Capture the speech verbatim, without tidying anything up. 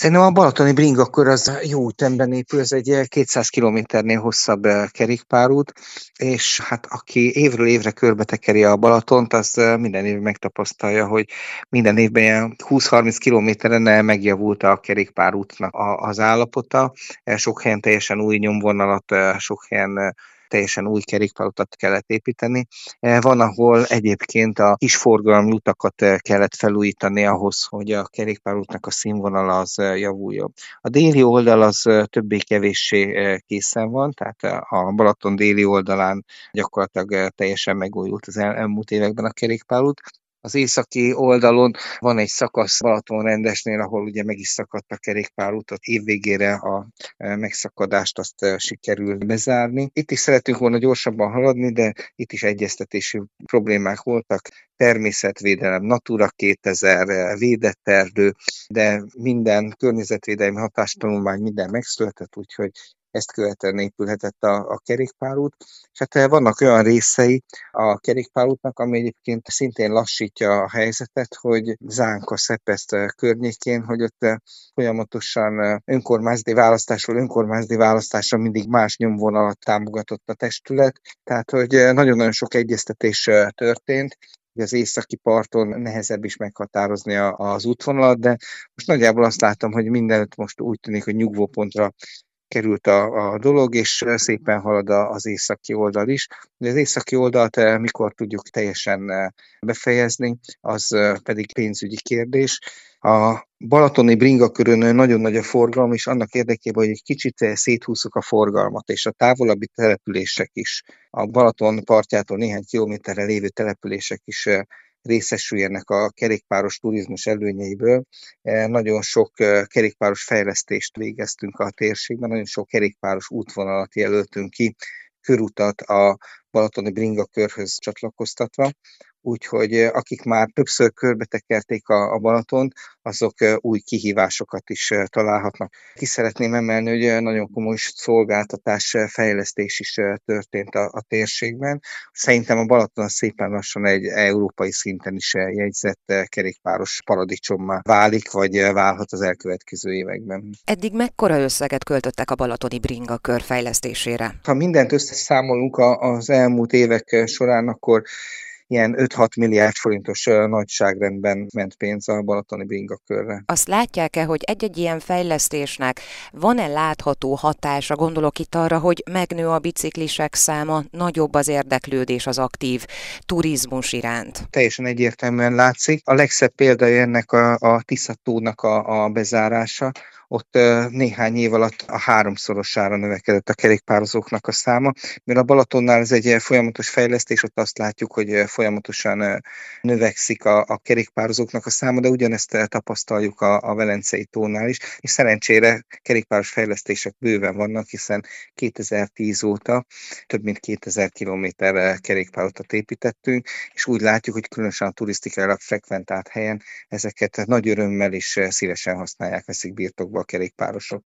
Szerintem a balatoni bringakör az jó ütemben épül, ez egy kétszáz kilométernél hosszabb kerékpárút, és hát aki évről évre körbetekeri a Balatont, az minden évben megtapasztalja, hogy minden évben ilyen húsz-harminc kilométeren megjavult a kerékpárútnak a az állapota. Sok helyen teljesen új nyomvonalat, sok helyen teljesen új kerékpárutat kellett építeni. Van, ahol egyébként a kisforgalmú utakat kellett felújítani ahhoz, hogy a kerékpárútnak a színvonala az javuljon. A déli oldal az többé-kevéssé készen van, tehát a Balaton déli oldalán gyakorlatilag teljesen megújult az el elmúlt években a kerékpárút. Az északi oldalon van egy szakasz Balatonrendesnél, ahol ugye meg is szakadt a kerékpárút, ott év végére a megszakadást azt sikerül bezárni. Itt is szerettünk volna gyorsabban haladni, de itt is egyeztetési problémák voltak. Természetvédelem, Natura kétezer, védett erdő, de minden környezetvédelmi hatástanulmány, minden megszületett, úgyhogy ezt követően épülhetett a, a kerékpárút. És hát vannak olyan részei a kerékpárútnak, ami egyébként szintén lassítja a helyzetet, hogy Zánka, Szepeszt környékén, hogy ott folyamatosan önkormányzati választásról önkormányzati választásra mindig más nyomvonalat támogatott a testület, tehát hogy nagyon-nagyon sok egyeztetés történt, hogy az északi parton nehezebb is meghatározni a, az útvonalat, de most nagyjából azt látom, hogy mindenütt most úgy tűnik, hogy nyugvópontra került a, a dolog, és szépen halad a, az északi oldal is. De az északi oldalt mikor tudjuk teljesen befejezni, az pedig pénzügyi kérdés. A balatoni bringakörön nagyon nagy a forgalom, és annak érdekében, hogy egy kicsit széthúzzuk a forgalmat, és a távolabbi települések is, a Balaton partjától néhány kilométerre lévő települések is részesüljenek a kerékpáros turizmus előnyeiből. Nagyon sok kerékpáros fejlesztést végeztünk a térségben, nagyon sok kerékpáros útvonalat jelöltünk ki, körutat a balatoni bringakörhöz csatlakoztatva, úgyhogy akik már többször körbetekerték a, a Balatont, azok új kihívásokat is találhatnak. Ki szeretném emelni, hogy nagyon komoly szolgáltatás fejlesztés is történt a, a térségben. Szerintem a Balaton szépen lassan egy európai szinten is jegyzett kerékpáros paradicsommá válik, vagy válhat az elkövetkező években. Eddig mekkora összeget költöttek a balatoni bringakör fejlesztésére? Ha mindent összeszámolunk az elmúlt évek során, akkor ilyen öt-hat milliárd forintos nagyságrendben ment pénz a balatoni bringakörre. Azt látják-e, hogy egy-egy ilyen fejlesztésnek van-e látható hatása? Gondolok itt arra, hogy megnő a biciklisek száma, nagyobb az érdeklődés az aktív turizmus iránt. Teljesen egyértelműen látszik. A legszebb példája ennek a, a Tisza-tónak a, a bezárása. Ott néhány év alatt a háromszorosára növekedett a kerékpározóknak a száma, mert a Balatonnál ez egy folyamatos fejlesztés, ott azt látjuk, hogy folyamatosan növekszik a, a kerékpározóknak a száma, de ugyanezt tapasztaljuk a, a Velencei tónál is, és szerencsére kerékpáros fejlesztések bőven vannak, hiszen kétezer-tíz óta több mint kétezer kilométer kerékpárutat építettünk, és úgy látjuk, hogy különösen a turisztikailag frekventált helyen ezeket nagy örömmel és szívesen használják, veszik birtokba a kerékpárosok.